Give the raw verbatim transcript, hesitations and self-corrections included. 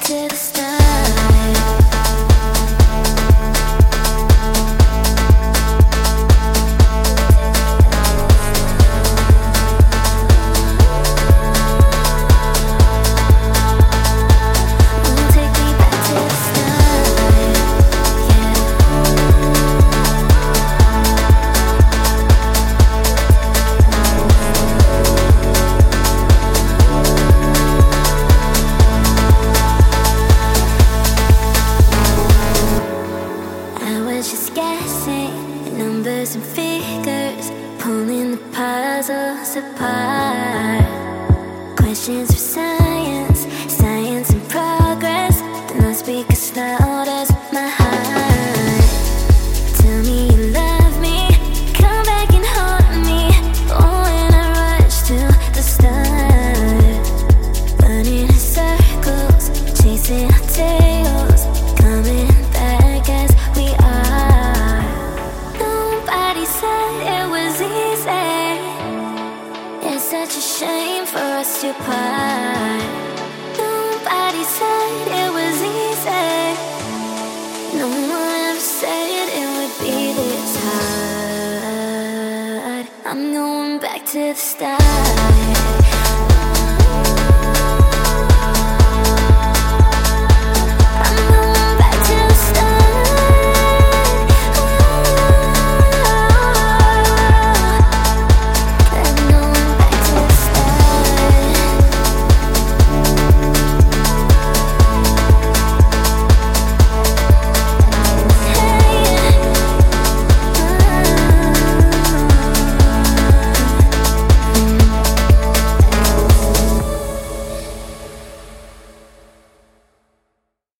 to the start. Just guessing at numbers and figures, pulling the puzzles apart. Questions for science, science and progress. Do not speak as loud as my heart. Tell me you love me, come back and haunt me. Oh, and I rush to the start, running in circles, chasing our tails, coming back as we are. Nobody said it was easy. It's such a shame for us to part. Nobody said it was easy. No one ever said it would be this hard. I'm going back to the start.